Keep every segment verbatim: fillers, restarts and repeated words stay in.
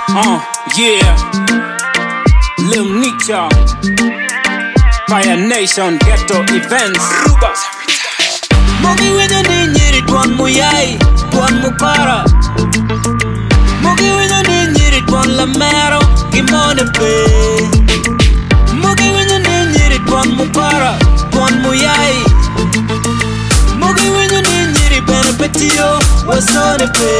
Uh, yeah. Lil Nicha, Fire Nation, Ghetto Events. Mogi wenyo ni nyiri tuan muyai, tuan mukara. Mogi wenyo ni nyiri tuan lamero, gimone pe. Mogi wenyo ni nyiri tuan mukara, tuan muyai. Mogi wenyo ni nyiri benepetio, wasone pe.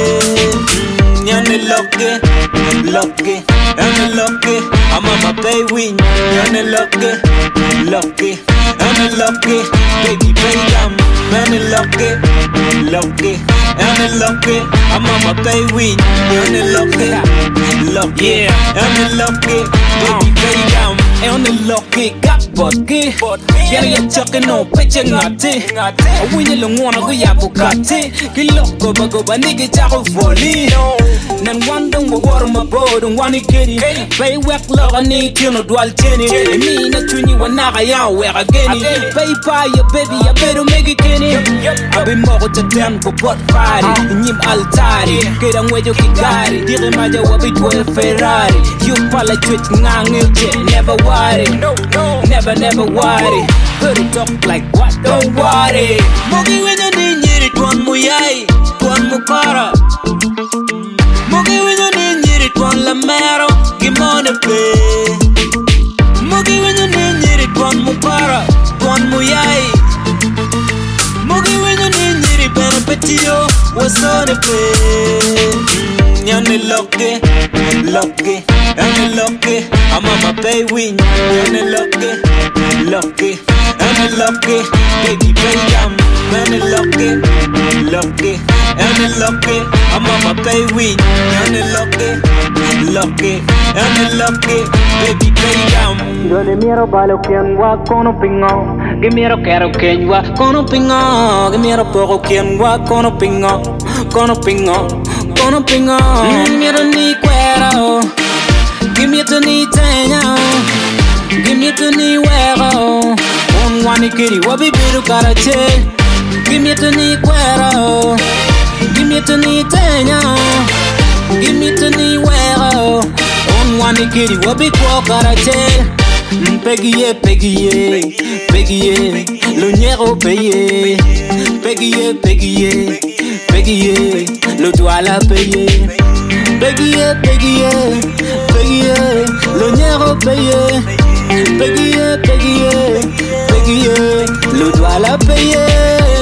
Nyane loke, loke, nyane loke. I'm on my baby, nyane loke, loke, nyane loke. Baby, baby, I'm nyane loke, loke, nyane loke. I'm on my baby, nyane loke, loke, nyane loke. Baby, baby, I'm nyane loke. Got body, yana ya chucking no pitch ngate. I win you long wanna go ya bukate. Kiloko bago ba nigga chako volley. Nan wandong wo war ma bodong wani kedi. Bay wek love I need you no dual chenny. Me na chuni wana ya we again. Bay pa ya baby ya better make it kenny. I be more to them for pot party. Nyim altari. Keda ngwejo kigari. Dire maja wabi boy Ferrari. You pala twitch ngangil never worry. No, no, never, never worry. Put it up like what? Don't worry. Mogi wenyo ni nyiri tuan muyai, tuan mukara. Mogi wenyo ni nyiri tuan lamero, gimone pe. Mogi wenyo ni nyiri tuan mukara, tuan muyai. Mogi wenyo ni nyiri benepetio, wasone pe. Nyane loke, loke, nyane loke. I'm on my baby, nyane loke, loke, nyane loke. Baby, baby, I'm nyane loke, loke, nyane loke. I'm on my baby, nyane loke, loke, nyane loke. Baby, baby, I'm Done miro balo kenwa kono pingo. Gimiro kero kenwa kono pingo. Gimiro poro kenwa kono pingo, kono pingo, kono pingo. Miro ni kwero. Give me to need tenya, give me to need wero. One one kitty, what be biru karache. Give me to need wero, give me to need tenya, give me to need wero. One one kitty, what be kwa karache. Peggy ye, Peggy ye, Peggy ye, Lunyero paye. Peggy ye, Peggy ye, Peggy ye, lo douala paye. Peggy ye, Peggy ye, Peggy ye, Lunyero paye. Peggy ye, Peggy ye, Peggy ye, lo douala paye.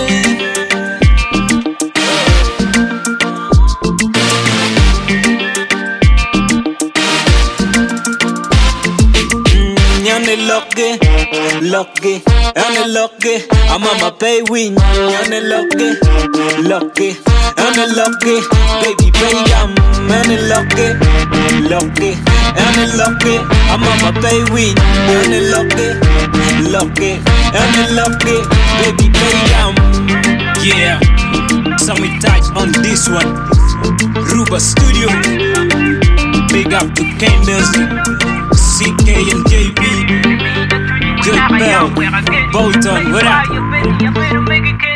Nyane loke, loke, nyane loke. I'm on my baby, nyane loke, loke, nyane loke. Baby, baby, I'm nyane loke, loke, nyane loke. I'm on my baby, nyane loke, loke, nyane loke. Baby, baby, I'm Yeah, Sammy touch on this one. Ruba Studio. Big up to K Music, C K and J B, Good Bell, Bolton, what up?